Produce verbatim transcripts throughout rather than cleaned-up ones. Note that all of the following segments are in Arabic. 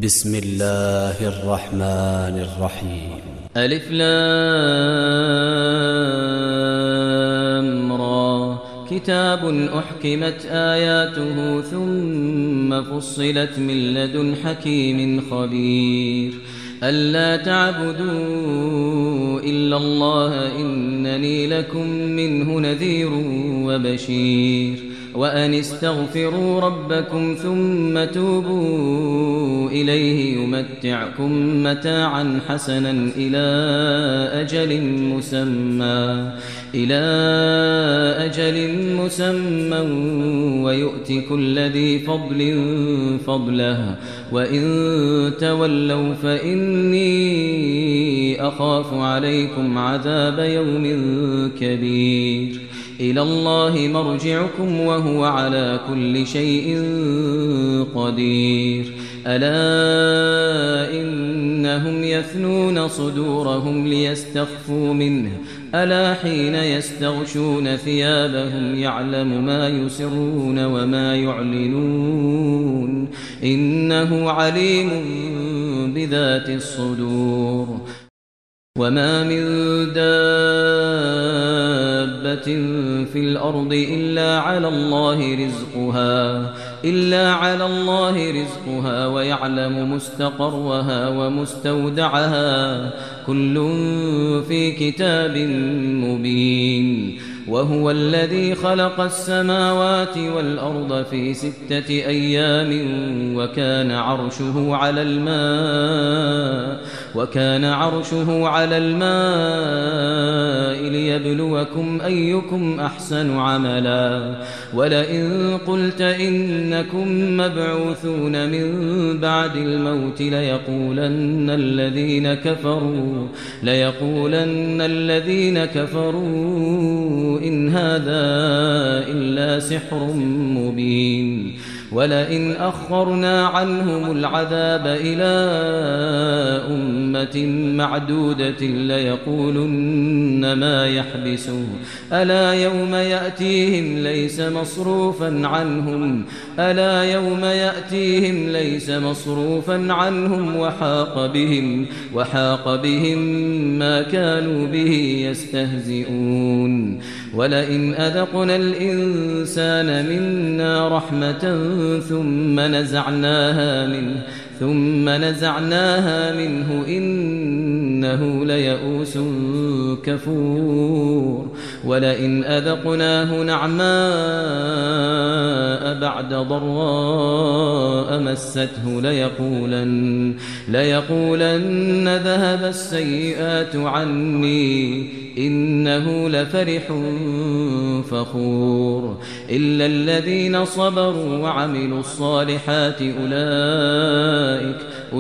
بسم الله الرحمن الرحيم. ألف لام را. كتاب أحكمت آياته ثم فصلت من لدن حكيم خبير. ألا تعبدوا إلا الله إنني لكم منه نذير وبشير. وأن استغفروا ربكم ثم توبوا إليه يمتعكم متاعا حسنا إلى أجل مسمى إلى أجل مسمى ويؤتي كل ذي فضل فضله وإن تولوا فإني أخاف عليكم عذاب يوم كبير. إلى الله مرجعكم وهو على كل شيء قدير. ألا إنهم يثنون صدورهم ليستخفوا منه ألا حين يستغشون ثيابهم يعلم ما يسرون وما يعلنون إنه عليم بذات الصدور. وما من دابة في الأرض إلا على الله رزقها إلا على الله رزقها ويعلم مستقرها ومستودعها كل في كتاب مبين. وهو الذي خلق السماوات والأرض في ستة أيام وكان عرشه على الماء وكان عرشه على الماء ليبلوكم أيكم أحسن عملا. ولئن قلت إنكم مبعوثون من بعد الموت ليقولن الذين كفروا ليقولن الذين كفروا إن هذا إلا سحر مبين. ولئن أخرنا عنهم العذاب إلى أمة معدودة ليقولن ما يحبسه ألا يوم يأتيهم ليس مصروفا عنهم ألا يوم يأتيهم ليس مصروفا عنهم وحاق بهم وحاق بهم ما كانوا به يستهزئون. ولئن أذقنا الإنسان منا رحمة ثم نزعناها منه ثم نزعناها منه إنه ليئوس كفور. ولئن أذقناه نعماء بعد ضراء مسته ليقولن ليقولن ذهب السيئات عني إنه لفرح فخور. إلا الذين صبروا وعملوا الصالحات أولئك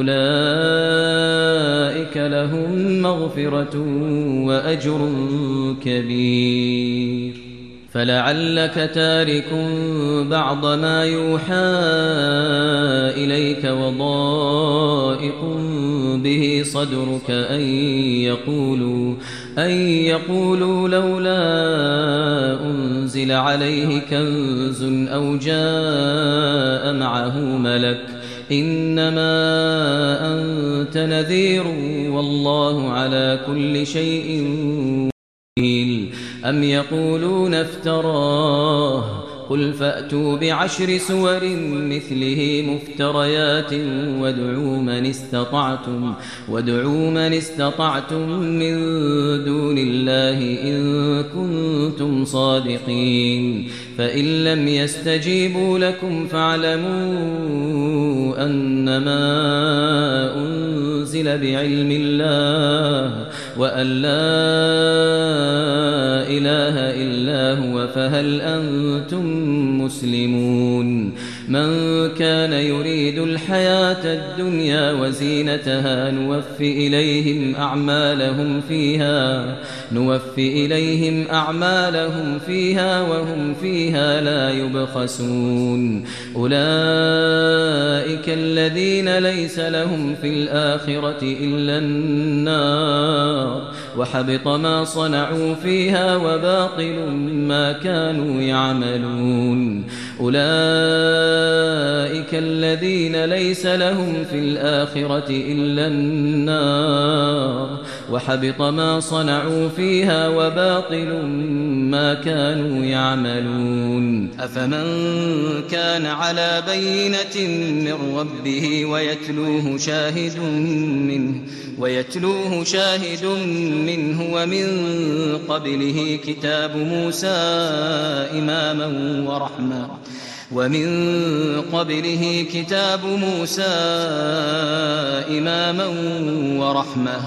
أولئك لهم مغفرة وأجر كبير. فلعلك تارك بعض ما يوحى إليك وضائق به صدرك أن يقولوا أن يقولوا لولا أنزل عليه كنز أو جاء معه ملك إنما أنت نذير والله على كل شيء وكيل. أم يقولون افتراه قل فأتوا بعشر سور مثله مفتريات وادعوا من استطعتم وادعوا من استطعتم من دون الله إن كنتم صادقين. فإن لم يستجيبوا لكم فاعلموا أنما أنزل بعلم الله وأن لا إله إلا هو فهل أنتم مسلمون. من كان يريد الحياة الدنيا وزينتها نوفي إليهم أعمالهم فيها نوفي إليهم أعمالهم فيها وهم فيها لا يبخسون. أولئك الذين ليس لهم في الآخرة إلا النار وحبط ما صنعوا فيها وباطل ما كانوا يعملون. أولئك الذين ليس لهم في الآخرة إلا النار وحبط ما صنعوا فيها وباطل ما كانوا يعملون أفمن كان على بينة من ربه ويتلوه شاهد منه ويتلوه شاهد منه ومن قبله كتاب موسى إماما ورحمة ومن قبله كتاب موسى إماما ورحمة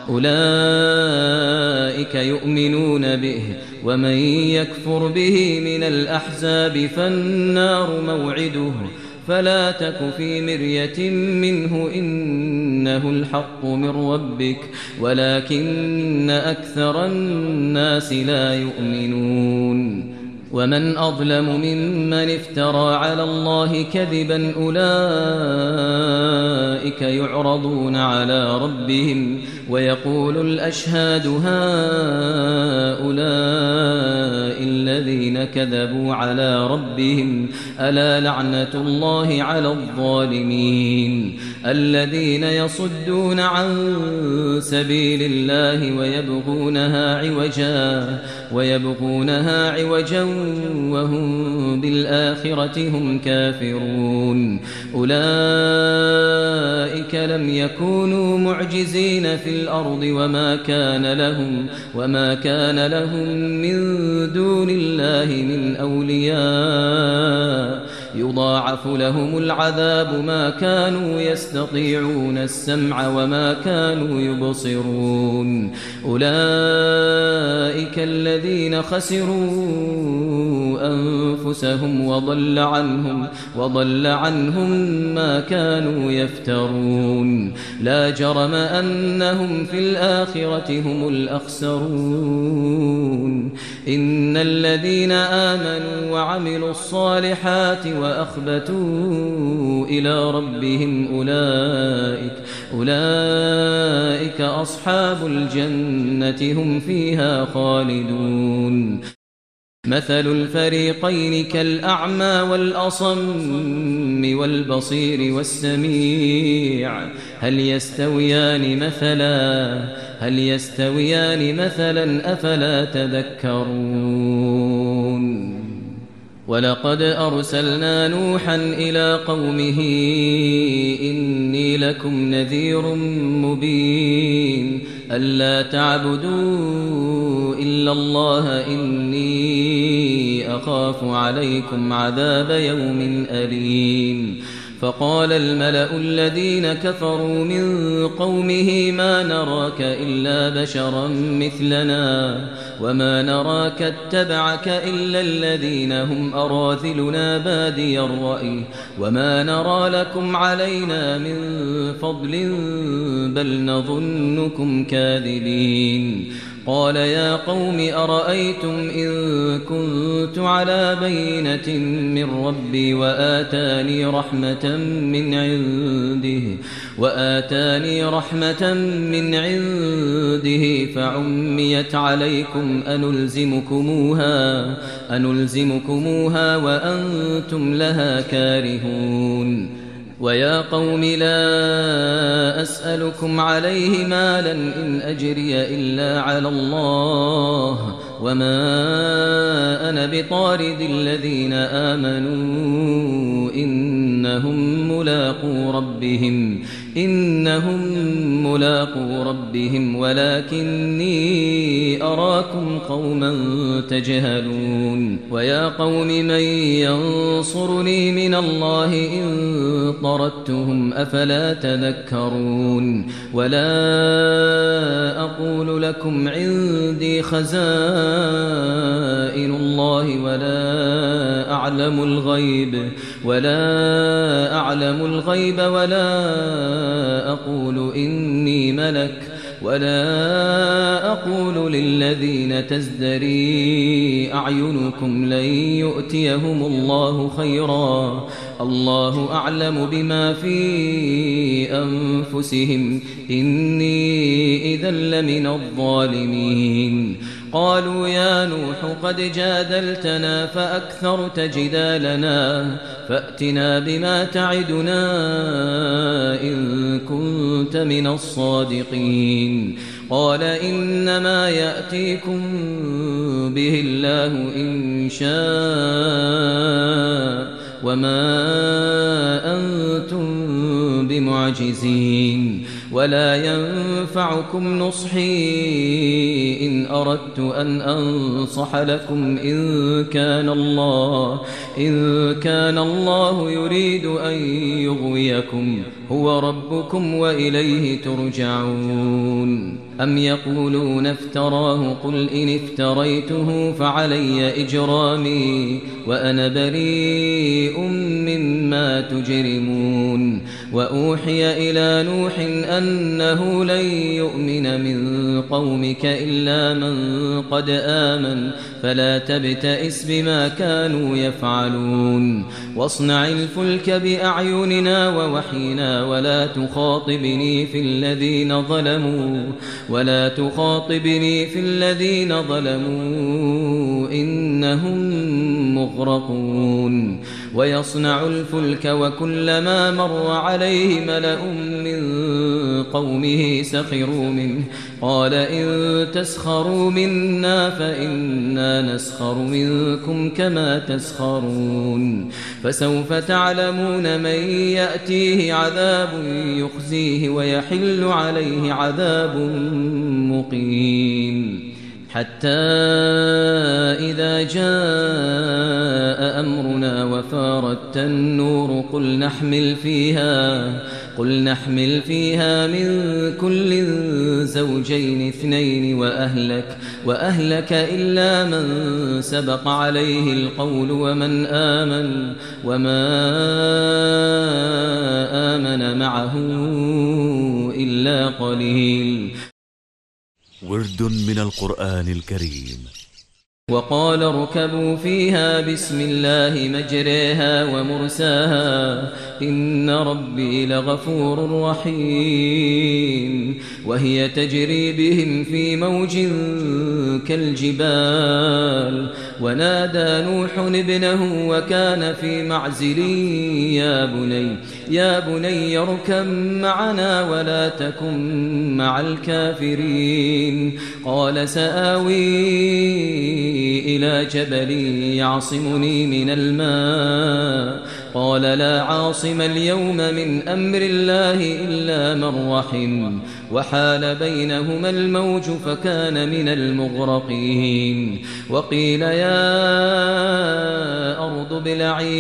أولئك يؤمنون به ومن يكفر به من الأحزاب فالنار موعده فلا تك في مرية منه إنه الحق من ربك ولكن أكثر الناس لا يؤمنون ومن أظلم ممن افترى على الله كذبا أولئك يعرضون على ربهم ويقول الأشهاد هؤلاء الذين كذبوا على ربهم ألا لعنة الله على الظالمين الذين يصدون عن سبيل الله ويبغونها عوجا ويبغونها عوجا وهم بالآخرة هم كافرون أولئك لم يكونوا معجزين في الأرض وما كان لهم وما كان لهم من دون الله من أولياء يضاعف لهم العذاب ما كانوا يستطيعون السمع وما كانوا يبصرون أولئك الذين خسروا أنفسهم وضل عنهم وضل عنهم ما كانوا يفترون لا جرم أنهم في الآخرة هم الأخسرون إن الذين آمنوا وعملوا الصالحات وأخبتوا إلى ربهم أولئك أولئك أصحاب الجنة هم فيها خالدون مثل الفريقين كالأعمى والأصم والبصير والسميع هل يستويان مثلا هل يستويان مثلا أفلا تذكرون ولقد أرسلنا نوحا إلى قومه إني لكم نذير مبين ألا تعبدوا إلا الله إني أخاف عليكم عذاب يوم أليم فقال الملأ الذين كفروا من قومه ما نراك إلا بشرا مثلنا وما نراك اتبعك إلا الذين هم أراذلنا بادي الرأي وما نرى لكم علينا من فضل بل نظنكم كاذبين قال يا قوم أرأيتم إن كنت على بينة من ربي وآتاني رحمة من عنده وآتاني رحمة من عنده فعميت عليكم أنلزمكموها أنلزمكموها وأنتم لها كارهون ويا قوم لا أسألكم عليه مالا إن أجري إلا على الله وما أنا بطارد الذين آمنوا إنهم ملاقو ربهم إنهم ملاقو ربهم ولكني أراكم قوما تجهلون ويا قوم من ينصرني من الله إن طردتهم أفلا تذكرون ولا أقول لكم عندي خزائن الله ولا أعلم الغيب ولا أعلم الغيب ولا أقول إني ملك ولا أقول للذين تزدري أعينكم لن يؤتيهم الله خيرا الله أعلم بما في أنفسهم إني إذا لمن الظالمين قالوا يا نوح قد جادلتنا فأكثرت جدالنا فأتنا بما تعدنا إن كنت من الصادقين قال إنما يأتيكم به الله إن شاء وما أنتم بمعجزين ولا ينفعكم نصحي إن أردت أن أنصح لكم إن كان الله إن كان الله يريد أن يغويكم هو ربكم وإليه ترجعون أم يقولون افتراه قل إن افتريته فعلي إجرامي وأنا بريء مما تجرمون وأوحي إلى نوح أنه لن يؤمن من قومك إلا من قد آمن فلا تبتئس بما كانوا يفعلون واصنع الفلك بأعيننا ووحينا ولا تخاطبني في الذين ظلموا ولا تخاطبني في الذين ظلموا إنهم مغرقون ويصنع الفلك وكلما مر عليه ملأ من قومه سخروا منه قال إن تسخروا منا فإنا نسخر منكم كما تسخرون فسوف تعلمون من يأتيه عذاب يخزيه ويحل عليه عذاب مقيم حتى إذا جاء أمرنا وفارت النور قل نحمل فيها قل نحمل فيها من كل زوجين اثنين وأهلك وأهلك إلا من سبق عليه القول ومن آمن وما آمن معه إلا قليل. ورد من القرآن الكريم. وقال اركبوا فيها بسم الله مجريها ومرساها إن ربي لغفور رحيم وهي تجري بهم في موج كالجبال ونادى نوح ابنه وكان في معزل يا بني يا بني اركب معنا ولا تكن مع الكافرين قال سآوي إلى جبل يعصمني من الماء قال لا عاصم اليوم من أمر الله إلا من رحم وحال بينهما الموج فكان من المغرقين وقيل يا أرض ابلعي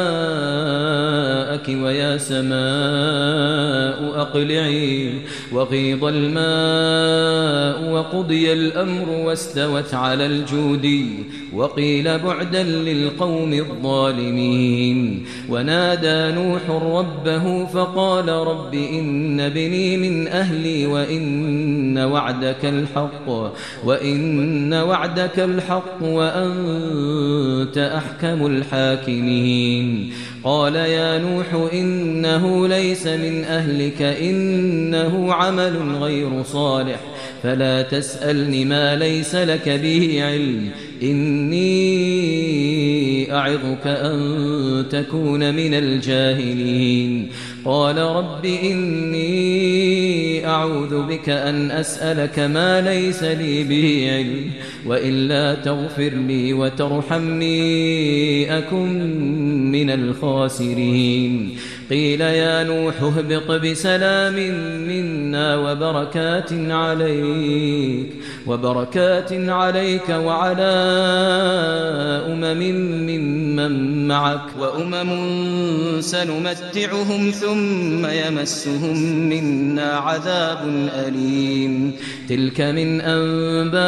ماءك ويا سماء أقلعي وغيض الماء وقضي الأمر واستوت على الجودي وقيل بعدا للقوم الظالمين ونادى نوح ربه فقال رب إن بني من أهلي وإن وعدك الحق وإن وعدك الحق وأنت أحكم الحاكمين قال يا نوح إنه ليس من أهلك إنه عمل غير صالح فلا تسألني ما ليس لك به علم إني أعظك أن تكون من الجاهلين قال رب إني أعوذ بك أن أسألك ما ليس لي به علم وإلا تغفر لي وترحمني أكن من الخاسرين قيل يا نوح اهبط بسلام منا وبركات عليك وبركات عليك وعلى أمم ممن معك وأمم سنمتعهم ثم يمسهم منا عذاب أليم تلك من أنباء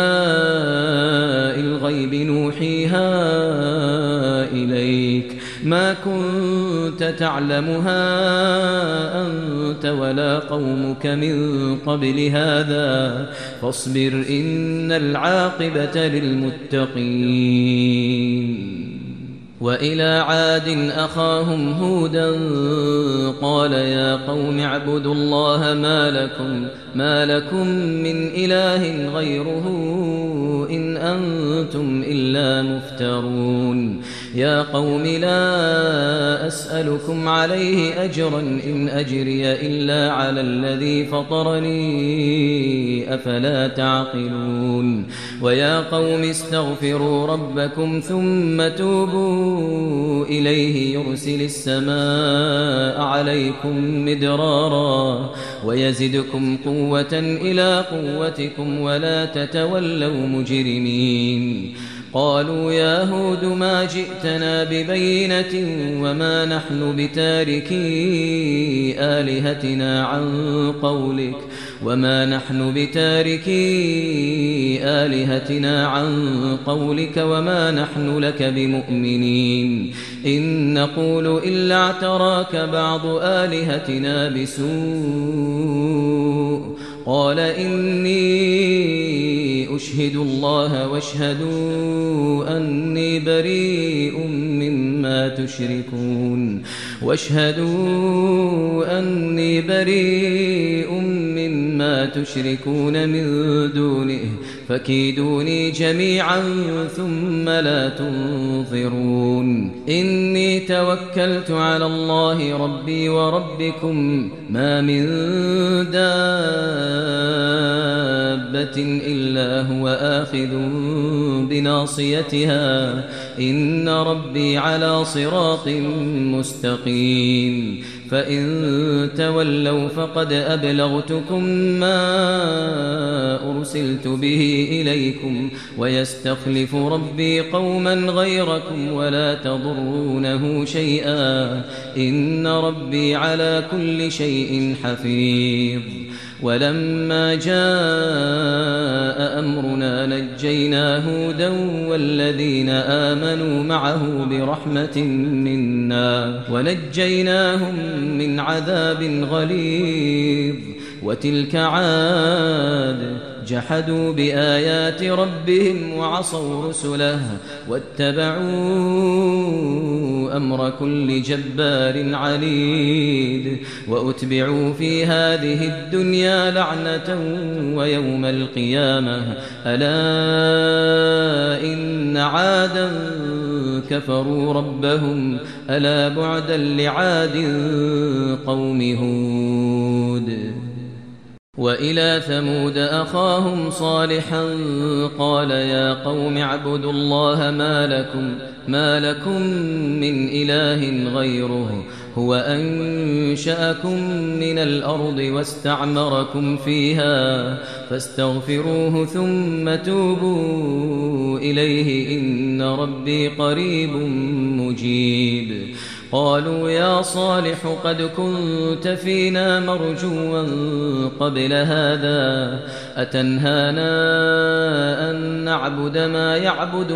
الغيب نوحيها إليك ما كنت تعلمها أنت ولا قومك من قبل هذا فاصبر إن العاقبة للمتقين وإلى عاد أخاهم هودا قال يا قوم اعبدوا الله ما لكم ما لكم من إله غيره إن أنتم إلا مفترون يا قوم لا أسألكم عليه أجرا إن أجري إلا على الذي فطرني أفلا تعقلون ويا قوم استغفروا ربكم ثم توبوا إليه يرسل السماء عليكم مدرارا ويزدكم قوة إلى قوتكم ولا تتولوا مجرمين قالوا يا هود ما جئتنا ببينة وما نحن بتاركي آلهتنا عن قولك وما نحن بتاركي آلهتنا عن قولك وما نحن لك بمؤمنين إن نقول إلا اعتراك بعض آلهتنا بسوء قال إني أشهد الله واشهدوا أني بريء مما تشركون واشهدوا أني بريء مما تشركون من دونه فكيدوني جميعا ثم لا تنظرون إني توكلت على الله ربي وربكم ما من دابة إلا هو آخذ بناصيتها إن ربي على صراط مستقيم فإن تولوا فقد أبلغتكم ما أرسلت به إليكم ويستخلف ربي قوما غيركم ولا تضرونه شيئا إن ربي على كل شيء حفيظ ولما جاء أمرنا نجينا هودا والذين آمنوا معه برحمة منا ونجيناهم من عذاب غليظ وتلك عاد جحدوا بآيات ربهم وعصوا رسله واتبعوا أمر كل جبار عنيد وأتبعوا في هذه الدنيا لعنة ويوم القيامة ألا إن عادا كفروا ربهم ألا بعدا لعاد قوم هود وإلى ثمود أخاهم صالحا قال يا قوم اعبدوا الله ما لكم ما لكم من إله غيره هو أنشأكم من الأرض واستعمركم فيها فاستغفروه ثم توبوا إليه إن ربي قريب مجيب قالوا يا صالح قد كنت فينا مرجوا قبل هذا أتنهانا أن نعبد ما يعبد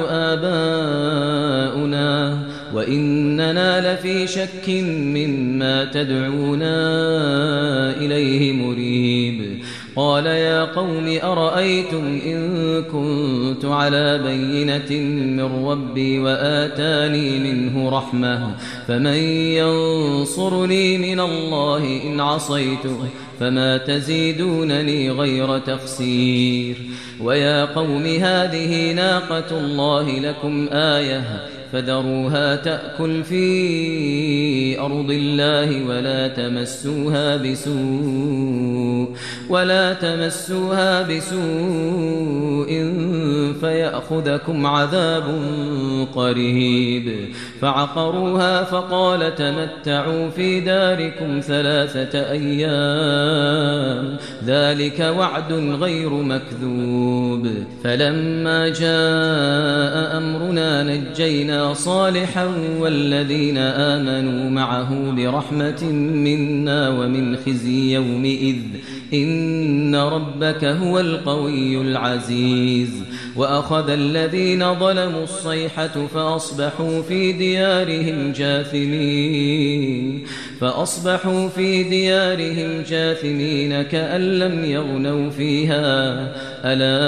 آباؤنا وإننا لفي شك مما تدعونا إليه مريب قال يا قوم أرأيتم إن كنت على بينة من ربي وآتاني منه رحمة فمن ينصرني من الله إن عصيته فما تزيدونني غير تخسير ويا قوم هذه ناقة الله لكم آية فذروها تأكل في أرض الله ولا تمسوها بسوء ولا تمسوها بسوء فيأخذكم عذاب قريب فعقروها فقال تمتعوا في داركم ثلاثة أيام ذلك وعد غير مكذوب فلما جاء أمرنا نجينا صالحا والذين آمنوا معه برحمة منا ومن خزي يومئذ إن ربك هو القوي العزيز وأخذ الذين ظلموا الصيحة فأصبحوا في ديارهم جاثمين فأصبحوا في ديارهم جاثمين كأن لم يغنوا فيها ألا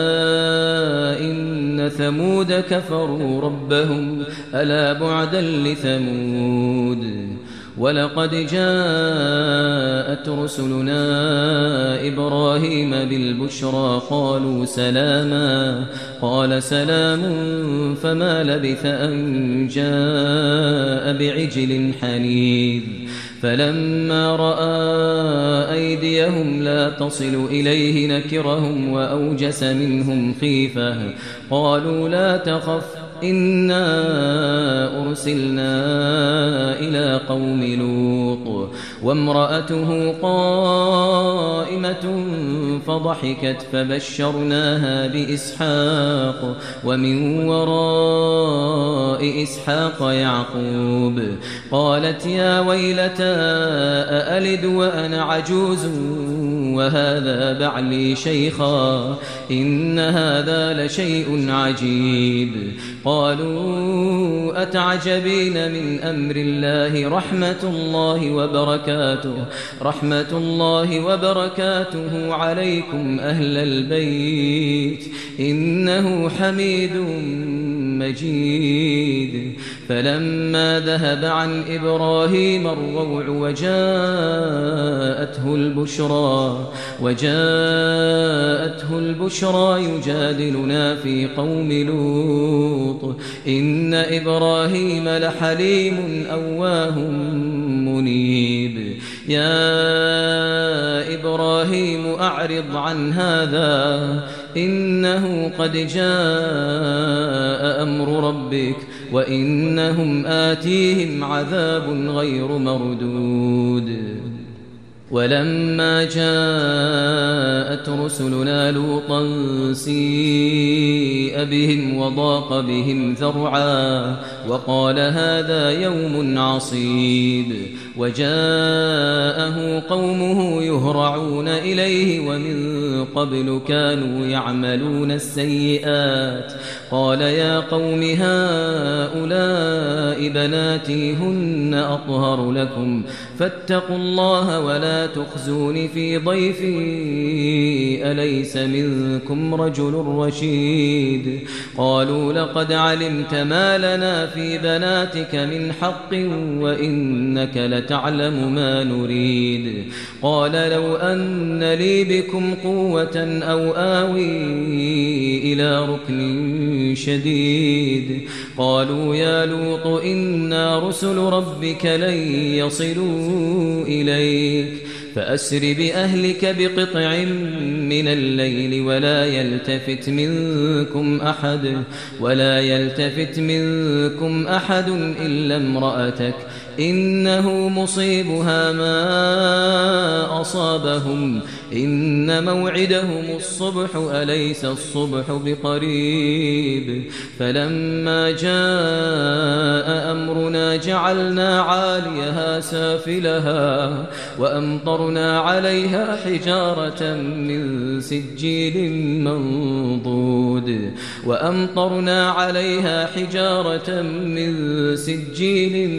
إن ثمود كفروا ربهم ألا بعدا لثمود ولقد جاءت رسلنا إبراهيم بالبشرى قالوا سلاما قال سلام فما لبث أن جاء بعجل حنيذ فلما رأى أيديهم لا تصل إليه نكرهم وأوجس منهم خيفة قالوا لا تخف إنا أرسلنا إلى قوم لوط وامرأته قائمة فضحكت فبشرناها بإسحاق ومن وراء إسحاق يعقوب قالت يا ويلتى أألد وأنا عجوز وهذا بعلي شيخا إن هذا لشيء عجيب قالوا أتعجبين من أمر الله رحمة الله وبركاته رحمة الله وبركاته عليكم أهل البيت إنه حميد مجيد فلما ذهب عن إبراهيم الروع وجاءته البشرى وجاءته البشرى يجادلنا في قوم لوط إن إبراهيم لحليم أواه منيب يا إبراهيم أعرض عن هذا إنه قد جاء أمر ربك وإنهم آتيهم عذاب غير مردود ولما جاءت رسلنا لوطا سيء بهم وضاق بهم ذرعا وقال هذا يوم عصيب وجاءه قومه يهرعون إليه ومن قبل كانوا يعملون السيئات قال يا قوم هؤلاء بناتي هن أطهر لكم فاتقوا الله ولا تخزون في ضيفي أليس منكم رجل رشيد قالوا لقد علمت ما لنا في بناتك من حق وإنك لتعلم ما نريد قال لو أن لي بكم قوة أو آوي إلى ركن شديد قالوا يا لوط إنا رسل ربك لن يصلوا إليك فأسر بأهلك بقطع من الليل ولا يلتفت منكم أحد ولا يلتفت منكم أحد إلا امرأتك إنه مصيبها ما أصابهم إن موعدهم الصبح أليس الصبح بقريب فلما جاء أمرنا جعلنا عاليها سافلها وأمطرنا عليها حجارة من سجيل منضود وأمطرنا عليها حجارة من سجيل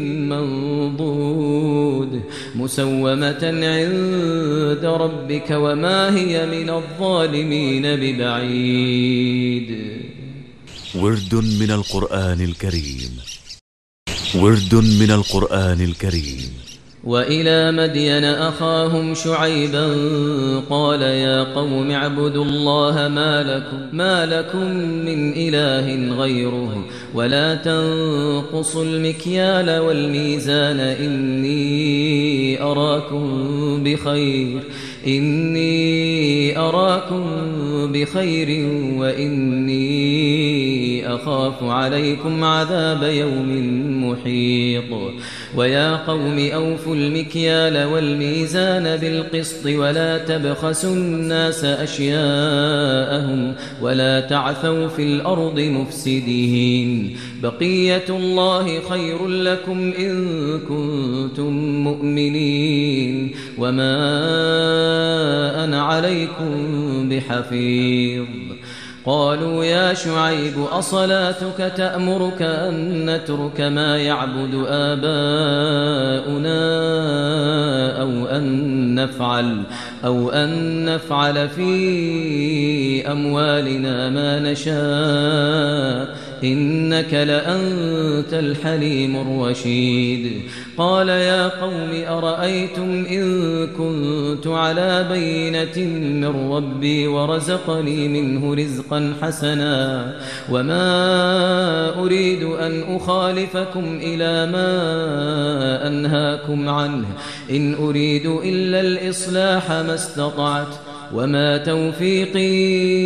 منضود مسومة عند ربك وما هي من الظالمين ببعيد. ورد من القرآن الكريم ورد من القرآن الكريم. وإلى مدين أخاهم شعيبا قال يا قوم اعبدوا الله ما لكم, ما لكم من إله غيره ولا تنقصوا المكيال والميزان إني أراكم بخير إني أراكم بخير وإني أخاف عليكم عذاب يوم محيط. ويا قوم أوفوا المكيال والميزان بالقسط ولا تبخسوا الناس أشياءهم ولا تعثوا في الأرض مفسدين بقية الله خير لكم إن كنتم مؤمنين وما أنا عليكم بحفيظ. قالوا يا شعيب أصلاتك تأمرك أن نترك ما يعبد آباؤنا أو أن نفعل أو أن نفعل في أموالنا ما نشاء إنك لأنت الحليم الرشيد قال يا قوم أرأيتم إن كنت على بينة من ربي ورزقني منه رزقا حسنا وما أريد أن أخالفكم إلى ما أنهاكم عنه إن أريد إلا الإصلاح ما استطعت وما توفيقي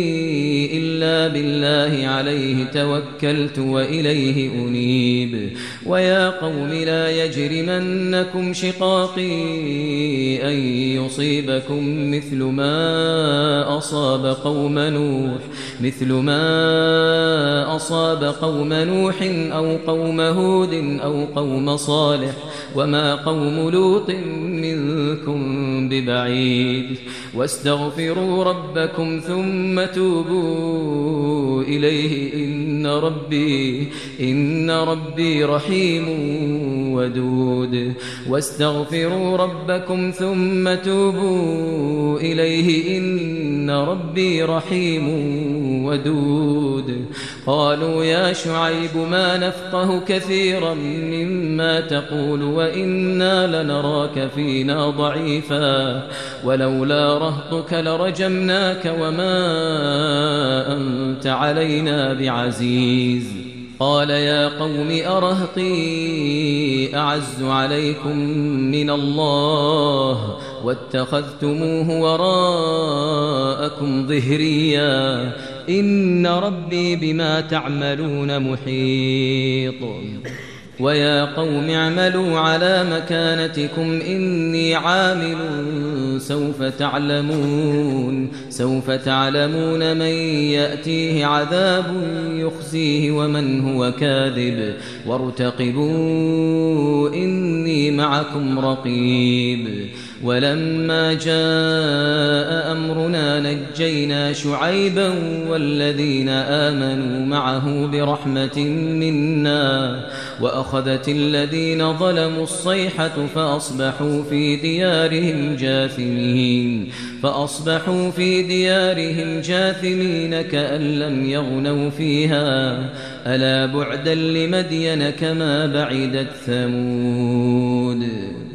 إلا بالله عليه توكلت وإليه أنيب ويا قوم لا يجرمنكم شقاقي أن يصيبكم مثل ما أصاب قوم نوح مثل ما أصاب قوم نوح أو قوم هود أو قوم صالح وما قوم لوط منكم ببعيد واستغفروا ربكم ثم توبوا إليه إن ربي إن ربي رحيم ودود واستغفروا ربكم ثم توبوا إليه إن ربي رحيم ودود قالوا يا شعيب ما نفقه كثيرا مما تقول وإنا لنراك فينا ضعيفا ولولا رهطك لرجمناك وما أنت علينا بعزيز قال يا قوم أرهطي أعز عليكم من الله واتخذتموه وراءكم ظهريا إن ربي بما تعملون محيط ويا قوم اعملوا على مكانتكم إني عامل سوف تعلمون سوف تعلمون من يأتيه عذاب يخزيه ومن هو كاذب وارتقبوا إني معكم رقيب ولما جاء أمرنا نجينا شعيبا والذين آمنوا معه برحمة منا وأخذت الذين ظلموا الصيحة فأصبحوا في ديارهم جاثمين فأصبحوا في ديارهم جاثمين كأن لم يغنوا فيها ألا بعدا لمدين كما بعدت ثمود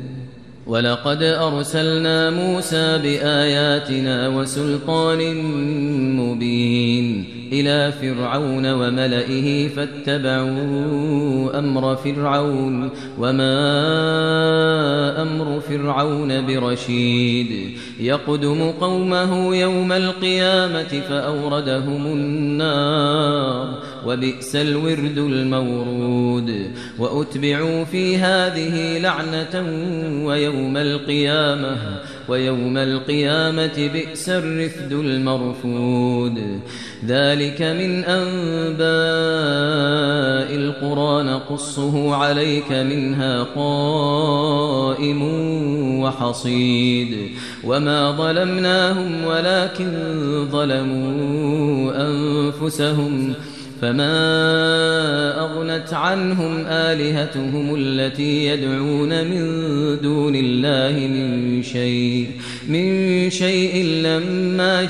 ولقد أرسلنا موسى بآياتنا وسلطان مبين إلى فرعون وملئه فاتبعوا أمر فرعون وما أمر فرعون برشيد يقدم قومه يوم القيامة فأوردهم النار وبئس الورد المورود وأتبعوا في هذه لعنة ويوم القيامة ويوم القيامة بئس الرفد المرفود ذلك من أنباء القرى نقصه عليك منها قائم وحصيد وما ظلمناهم ولكن ظلموا أنفسهم فما أغنت عنهم آلهتهم التي يدعون من دون الله من شيء من شيء لما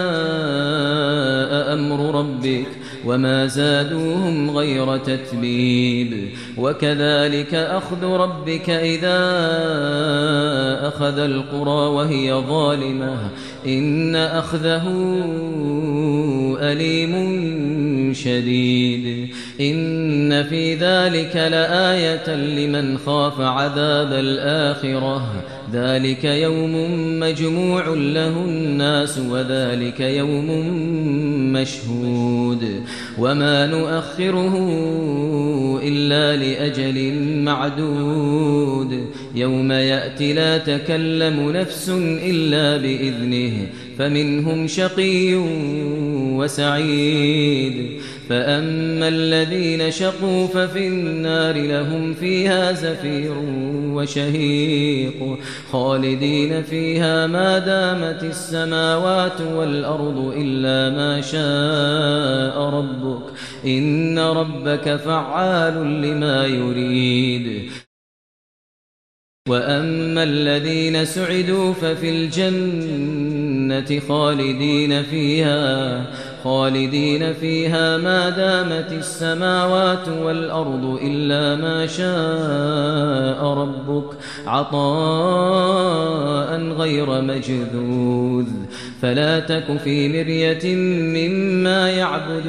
جاء أمر ربك وما زادوهم غير تتبيب وكذلك أخذ ربك إذا أخذ القرى وهي ظالمة إن أخذه أليم شديد إن في ذلك لآية لمن خاف عذاب الآخرة ذلك يوم مجموع له الناس وذلك يوم مشهود وما نؤخره إلا لأجل معدود يوم يأتي لا تكلم نفس إلا بإذنه فمنهم شقي وسعيد فأما الذين شقوا ففي النار لهم فيها زفير وشهيق خالدين فيها ما دامت السماوات والأرض إلا ما شاء ربك إن ربك فعال لما يريد وأما الذين سعدوا ففي الجنة خالدين فيها خالدين فيها ما دامت السماوات والأرض إلا ما شاء ربك عطاء غير مجذوذ فلا تك في مرية مما يعبد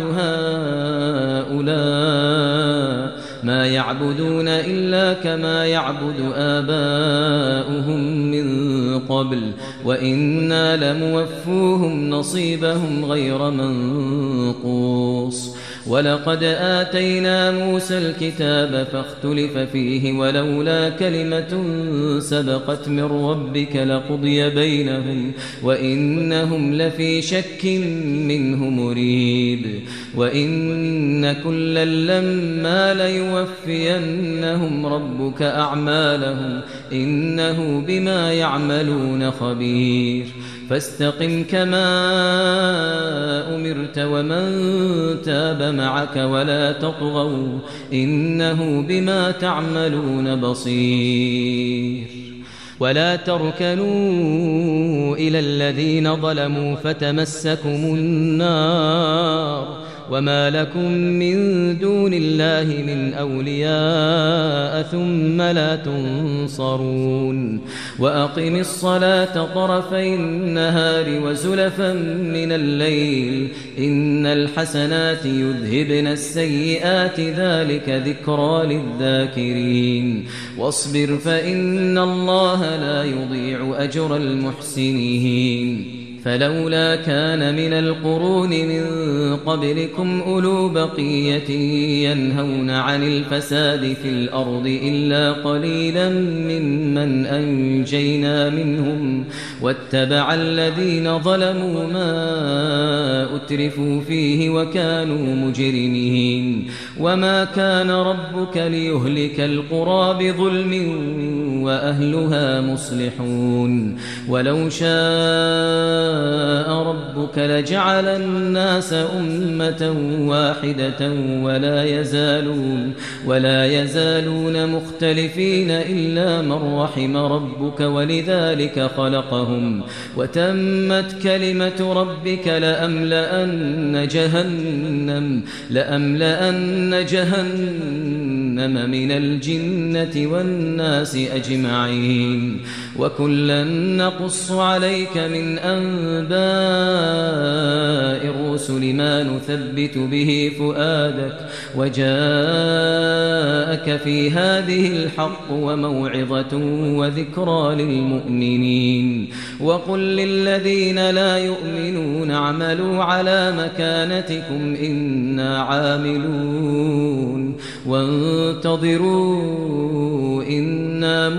هؤلاء ما يعبدون إلا كما يعبد آباؤهم من قبل وإنا لموفوهم نصيبهم غير منقوص ولقد آتينا موسى الكتاب فاختلف فيه ولولا كلمة سبقت من ربك لقضي بينهم وإنهم لفي شك منه مريب وإن كلا لما ليوفينهم ربك أعمالهم إنه بما يعملون خبير فاستقم كما أمرت ومن تاب معك ولا تطغوا إنه بما تعملون بصير ولا تركنوا إلى الذين ظلموا فتمسكم النار وما لكم من دون الله من أولياء ثم لا تنصرون وأقم الصلاة طرفي النهار وزلفا من الليل إن الحسنات يذهبن السيئات ذلك ذكرى للذاكرين واصبر فإن الله لا يضيع أجر المحسنين فلولا كان من القرون من قبلكم أولو بقية ينهون عن الفساد في الأرض إلا قليلا ممن أنجينا منهم واتبع الذين ظلموا ما أترفوا فيه وكانوا مجرمين وما كان ربك ليهلك القرى بظلم وأهلها مصلحون ولو شاء ربك لجعل الناس أمة واحدة ولا يزالون ولا يزالون مختلفين إلا من رحم ربك ولذلك خلقهم وتمت كلمة ربك لأملأن جهنم لأملأن جهنم من الجنة والناس أجمعين وكلا نقص عليك من أنباء الرسل ما نثبت به فؤادك وجاءك في هذه الحق وموعظة وذكرى للمؤمنين وقل للذين لا يؤمنون اعملوا على مكانتكم إنا عاملون وانتظروا إنا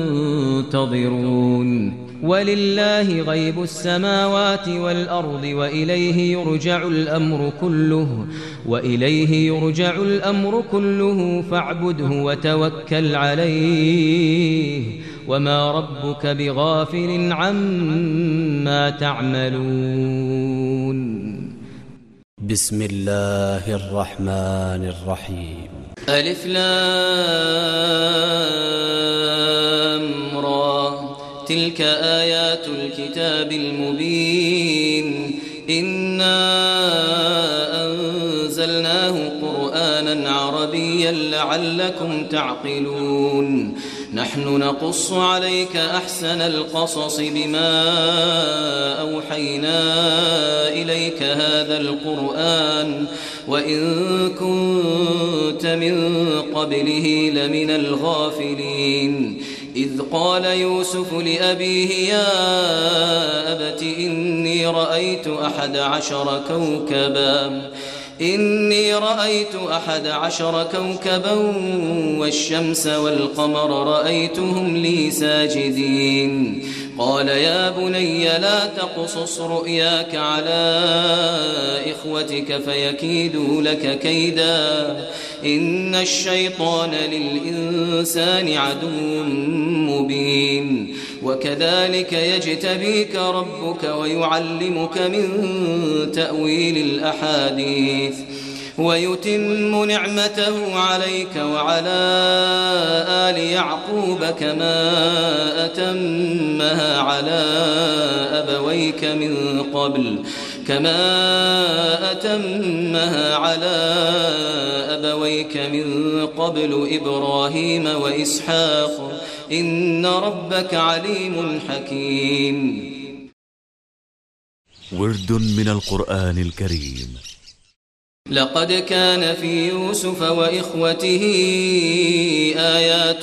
منتظرون ولله غيب السماوات والأرض وإليه يرجع الأمر كله وإليه يرجع الأمر كله فاعبده وتوكل عليه وما ربك بغافل عما تعملون بسم الله الرحمن الرحيم ألف لام را تلك آيات الكتاب المبين إنا أنزلناه قرآنا عربيا لعلكم تعقلون نحن نقص عليك أحسن القصص بما أوحينا إليك هذا القرآن وإن كنت من قبله لمن الغافلين إذ قال يوسف لأبيه يا أبت إني رأيت أحد عشر كوكبا إني رأيت أحد عشر كوكبا والشمس والقمر رأيتهم لي ساجدين قال يا بني لا تقصص رؤياك على إخوتك فيكيدوا لك كيدا إن الشيطان للإنسان عدو مبين وكذلك يجتبيك ربك ويعلمك من تأويل الأحاديث ويتم نعمته عليك وعلى آل يعقوب كما أتمها على أبويك من قبل كما أتمها على أبويك من قبل إبراهيم وإسحاق إن ربك عليم حكيم. ورد من القرآن الكريم. لقد كان في يوسف وإخوته آيات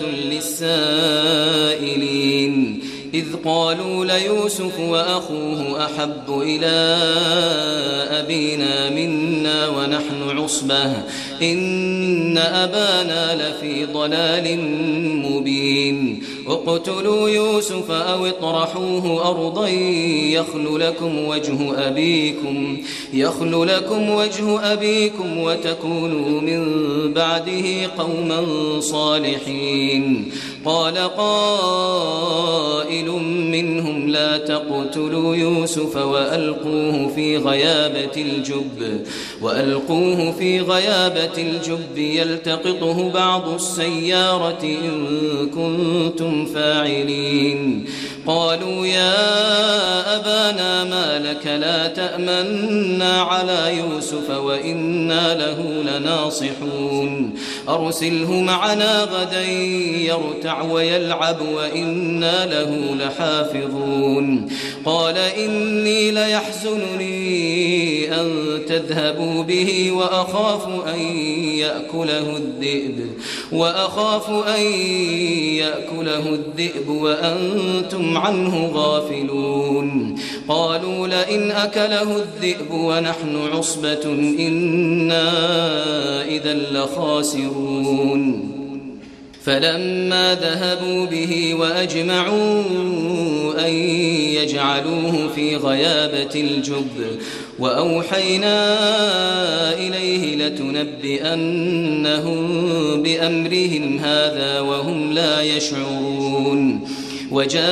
للسائلين إذ قالوا ليوسف وأخوه أحب إلى أبينا منا ونحن عصبة إن أبانا لفي ضلال مبين اقتلوا يوسف أو اطرحوه أرضا يخل لكم وجه أبيكم يخل لكم وجه أبيكم وتكونوا من بعده قوما صالحين. قال قائل منهم لا تقتلوا يوسف وألقوه في غيابة الجب وألقوه في غيابة الجب يلتقطه بعض السيارة إن كنتم فاعلين. قالوا يا أبانا ما لك لا تأمنا على يوسف وإنا له لناصحون أرسله معنا غدا يرتع ويلعب وإنا له لحافظون. قال إني ليحزنني أن تذهبوا به وأخاف أن يأكله الذئب وأخاف أن يأكله الذئب وأنتم عنه غافلون. قالوا لئن أكله الذئب ونحن عصبة إنا إذا لخاسرون. فلما ذهبوا به وأجمعوا أن يجعلوه في غيابة الجب وأوحينا إليه لتنبئنهم بأمرهم هذا وهم لا يشعرون. وجاءوا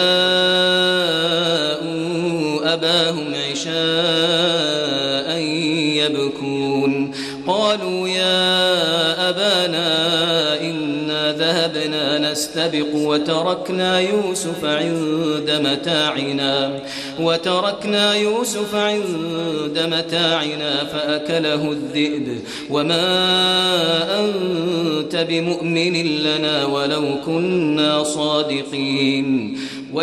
أباهم عشاء يبكون قالوا يا أبانا إنا ذهبنا نستبق وتركنا يوسف عند متاعنا وتركنا يوسف عند متاعنا فأكله الذئب وما أنت بمؤمن لنا ولو كنا صادقين.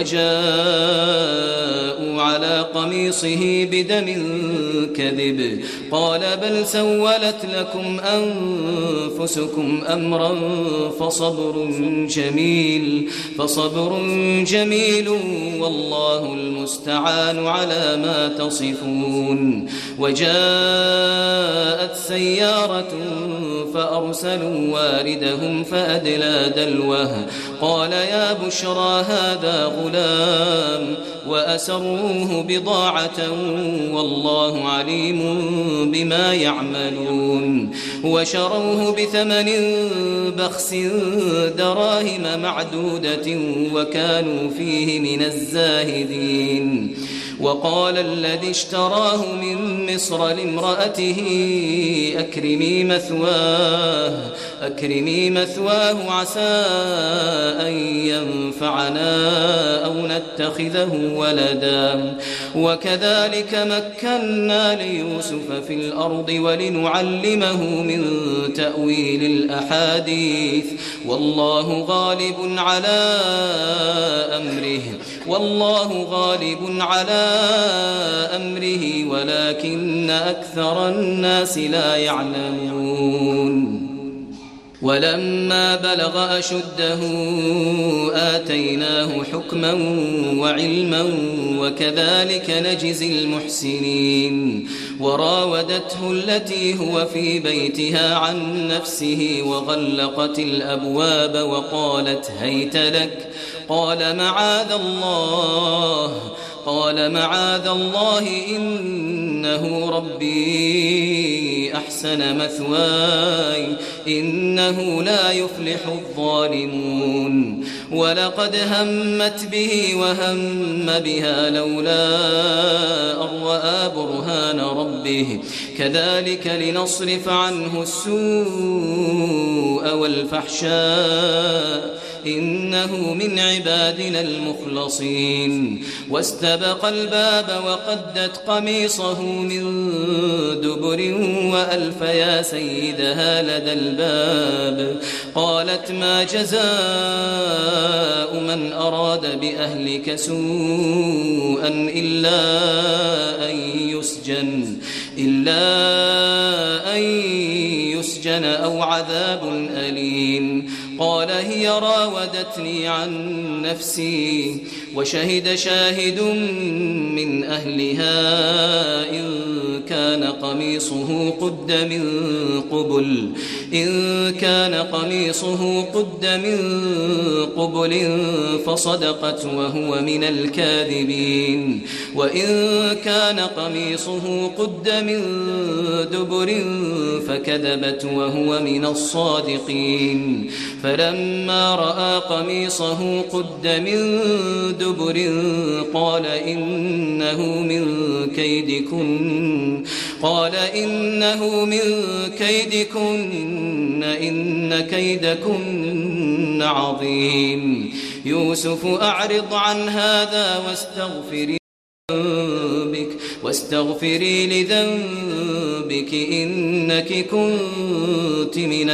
وجاءوا على قميصه بدم كذب قال بل سولت لكم أنفسكم أمرا فصبر جميل فصبر جميل والله المستعان على ما تصفون. وجاءت سيارة فأرسلوا واردهم فأدلى دلوه قال يا بشرى هذا غلام وأسروه بضاعة والله عليم بما يعملون. وشروه بثمن بخس دراهم معدودة وكانوا فيه من الزاهدين. وقال الذي اشتراه من مصر لامرأته أكرمي مثواه أكرمي مثواه عسى أن ينفعنا أو نتخذه ولدا وكذلك مكنا ليوسف في الأرض ولنعلمه من تأويل الأحاديث والله غالب على أمره والله غالب على أمره ولكن أكثر الناس لا يعلمون. ولما بلغ أشده آتيناه حكما وعلما وكذلك نجزي المحسنين. وراودته التي هو في بيتها عن نفسه وغلقت الأبواب وقالت هيت لك قال معاذ الله قال معاذ الله إنه ربي أحسن مثواي إنه لا يفلح الظالمون. ولقد همت به وهم بها لولا أن رأى برهان ربه كذلك لنصرف عنه السوء والفحشاء إنه من عبادنا المخلصين واستبق الباب وقدت قميصه من دبر وألف يا سيدها لدى الباب قالت ما جزاء من أراد بأهلك سوءا إلا أن يسجن إلا أن يسجن أو عذاب أليم قال هي راودتني عن نفسي وشهد شاهد من أهلها إن كان قميصه قد من قبل إن كان قميصه قد من قبل فصدقت وهو من الكاذبين وإن كان قميصه قد من دبر فكذبت وهو من الصادقين فلما رأى قميصه قد من دبر قال إنه من كيدكن قال إنه من كيدكن إن كيدكن عظيم يوسف أعرض عن هذا واستغفري لذنبك واستغفري لذنبك إنك كنت من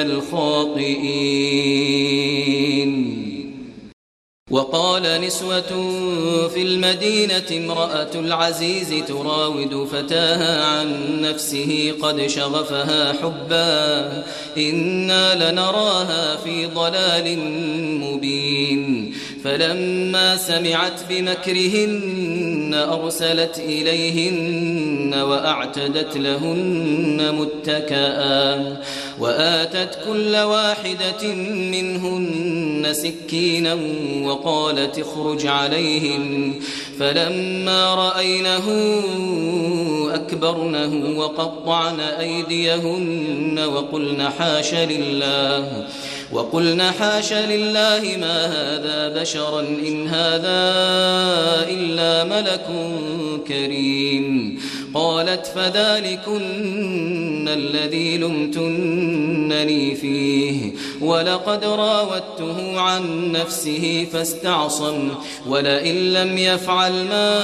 الخاطئين وقال نسوة في المدينة امرأة العزيز تراود فتاها عن نفسه قد شغفها حبا إنا لنراها في ضلال مبين فلما سمعت بمكرهن أرسلت إليهن وأعتدت لهن متكئا وآتت كل واحدة منهن سكينا وقالت اخرج عليهم فلما رأينه أكبرنه وقطعن أيديهن وقلن حاش لله وقلن حاش لله ما هذا بشرا إن هذا إلا ملك كريم قالت فذلكن الذي لمتنني فيه ولقد راودته عن نفسه فاستعصم ولئن لم يفعل ما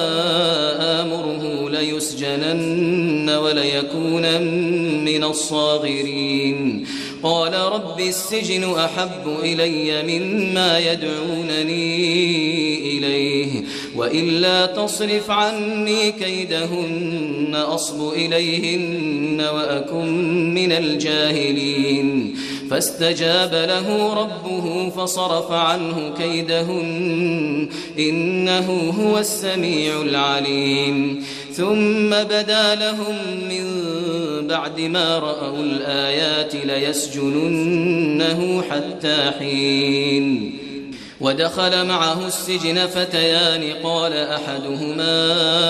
آمره ليسجنن وليكون من الصاغرين قال رب السجن أحب إلي مما يدعونني إليه وإلا تصرف عني كيدهن أصب إليهن وأكن من الجاهلين فاستجاب له ربه فصرف عنه كيدهن إنه هو السميع العليم ثم بدا لهم من بعد ما رأوا الآيات ليسجننه حتى حين ودخل معه السجن فتيان قال أحدهما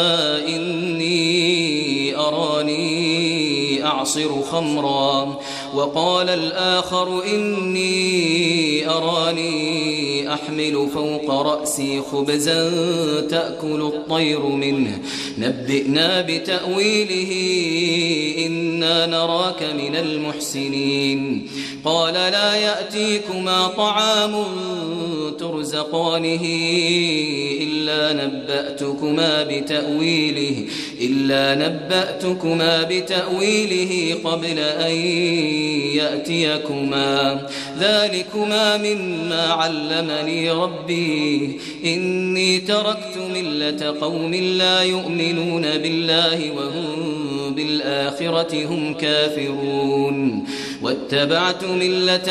إني أراني أعصر خمرا وقال الآخر إني أراني أحمل فوق رأسي خبزا تأكل الطير منه نبئنا بتأويله إنا نراك من المحسنين قال لا يأتيكما طعام ترزقانه إلا نبأتكما بتأويله إلا نبأتكما بتأويله قبل أن يأتيكما ذلكما مما علمني ربي إني تركت ملة قوم لا يؤمنون بالله وهم بالآخرة هم كافرون واتبعت ملة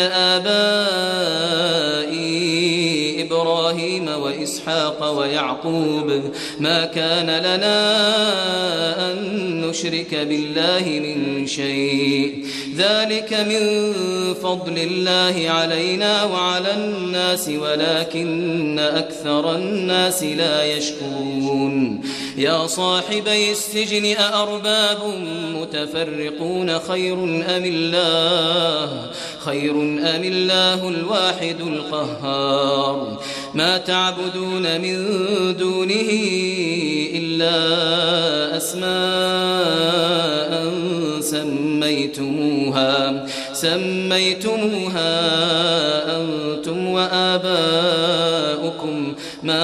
آبائي إبراهيم وإسحاق ويعقوب ما كان لنا أن نشرك بالله من شيء ذلك من فضل الله علينا وعلى الناس ولكن أكثر الناس لا يشكرون يا صاحبي السجن أأرباب متفرقون خير أم الله خير أم الله الواحد القهار ما تعبدون من دونه إلا أسماء سميتموها سميتموها أنتم وآباؤكم ما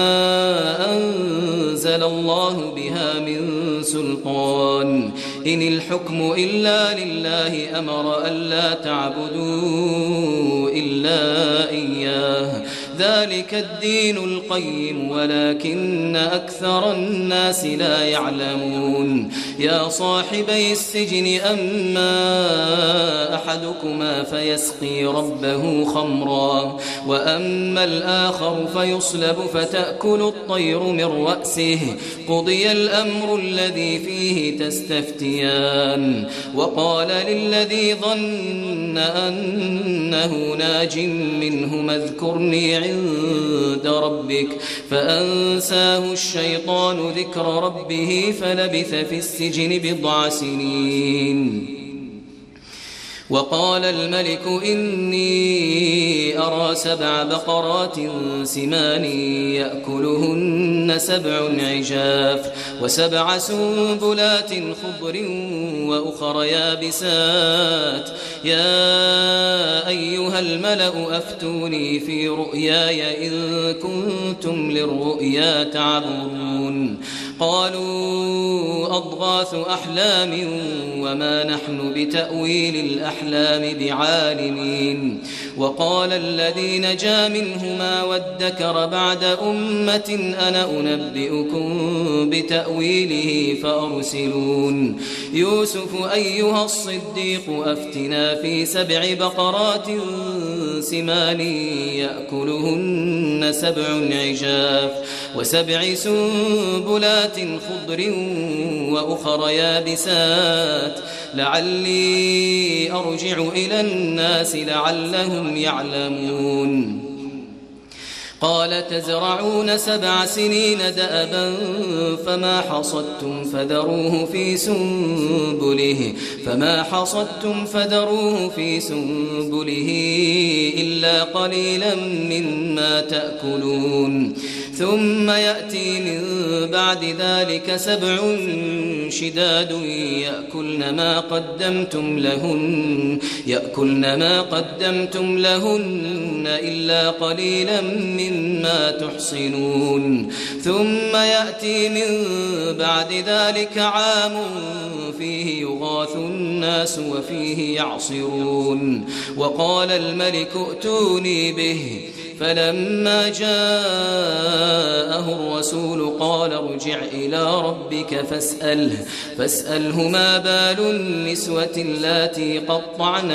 أنزل الله بها من سلطان إن الحكم إلا لله أمر ألا تعبدوا إلا إياه ذلك الدين القيم ولكن أكثر الناس لا يعلمون يا صاحبي السجن أما أحدكما فيسقي ربه خمرا وأما الآخر فيصلب فتأكل الطير من رأسه قضي الأمر الذي فيه تستفتيان وقال للذي ظن أنه ناج منهما اذكرني عند ربك فأنساه الشيطان ذكر ربه فلبث في السجن بضع سنين وقال الملك إني أرى سبع بقرات سمان يأكلهن سبع عجاف وسبع سنبلات خضر وأخر يابسات يا أيها الملأ أفتوني في رؤياي إن كنتم للرؤيا تعبرون قالوا أضغاث أحلام وما نحن بتأويل الأحلام بعالمين وقال الذي نجا منهما وادكر بعد أمة أنا أنبئكم بتأويله فأرسلون يوسف أيها الصديق أفتنا في سبع بقرات سمان يأكلهن سبع عجاف وسبع سنبلات خضر وأخر يابسات لعلي أرجع إلى الناس لعلهم يعلمون قال تزرعون سبع سنين دأبا فما حصدتم فذروه في سنبله فما حصدتم فذروه في سنبله إلا قليلا مما تأكلون ثم يأتي من بعد ذلك سبع شداد يأكلن ما قدمتم لهن يأكلن ما قدمتم لهن إلا قليلا مما تحصنون ثم يأتي من بعد ذلك عام فيه يغاث الناس وفيه يعصرون وقال الملك ائتوني به فلما جاءه الرسول قال ارجع إلى ربك فاسأله, فاسأله ما بال النسوة اللاتي قطعن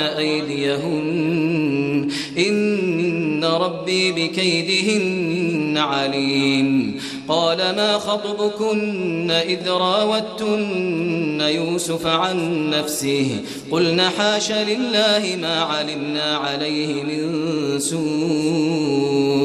أيديهن إن ربي بكيدهن عليم قال ما خطبكن إذ راوتن يوسف عن نفسه قلنا حاش لله ما علمنا عليه من سوء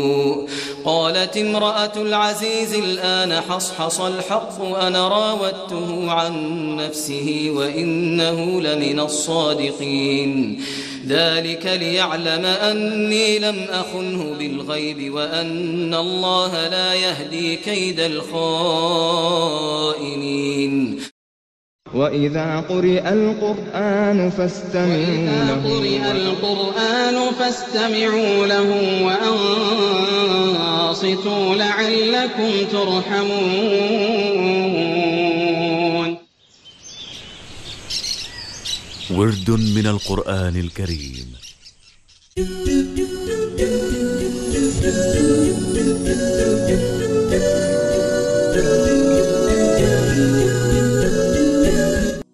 قالت امرأة العزيز الآن حصحص الحق أنا راودته عن نفسه وإنه لمن الصادقين ذلك ليعلم أني لم أخنه بالغيب وأن الله لا يهدي كيد الخائنين وإذا قرئ القرآن فاستمعوا له قرئ القرآن فاستمعوا له وأنصتوا لعلكم ترحمون. ورد من القرآن الكريم.